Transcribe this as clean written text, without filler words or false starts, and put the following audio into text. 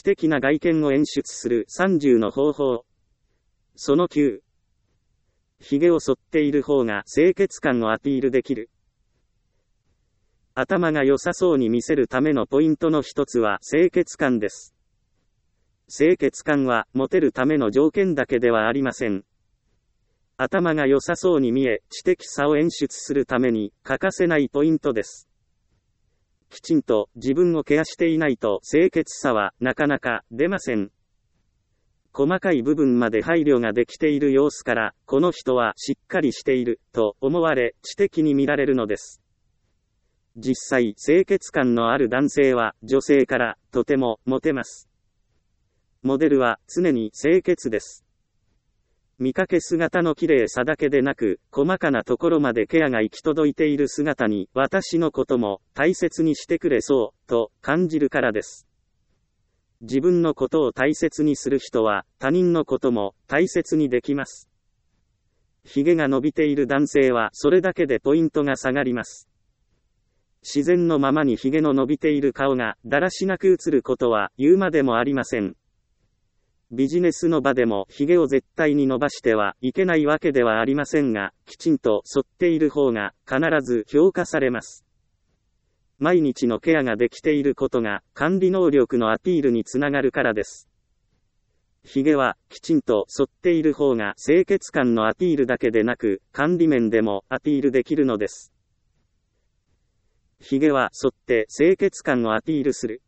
的な外見を演出する30の方法。その9。髭を剃っている方が清潔感をアピールできる。頭が良さそうに見せるためのポイントの一つは清潔感です。清潔感はモテるための条件だけではありません。頭が良さそうに見え、知的さを演出するために欠かせないポイントです。きちんと自分をケアしていないと清潔さはなかなか出ません。細かい部分まで配慮ができている様子から、この人はしっかりしていると思われ、知的に見られるのです。実際、清潔感のある男性は女性からとてもモテます。モデルは常に清潔です。見かけ姿の綺麗さだけでなく、細かなところまでケアが行き届いている姿に、私のことも大切にしてくれそう、と感じるからです。自分のことを大切にする人は、他人のことも大切にできます。髭が伸びている男性は、それだけでポイントが下がります。自然のままに髭の伸びている顔が、だらしなく映ることは、言うまでもありません。ビジネスの場でも髭を絶対に伸ばしてはいけないわけではありませんが、きちんと剃っている方が必ず評価されます。毎日のケアができていることが管理能力のアピールにつながるからです。髭はきちんと剃っている方が清潔感のアピールだけでなく、管理面でもアピールできるのです。髭は剃って清潔感をアピールする。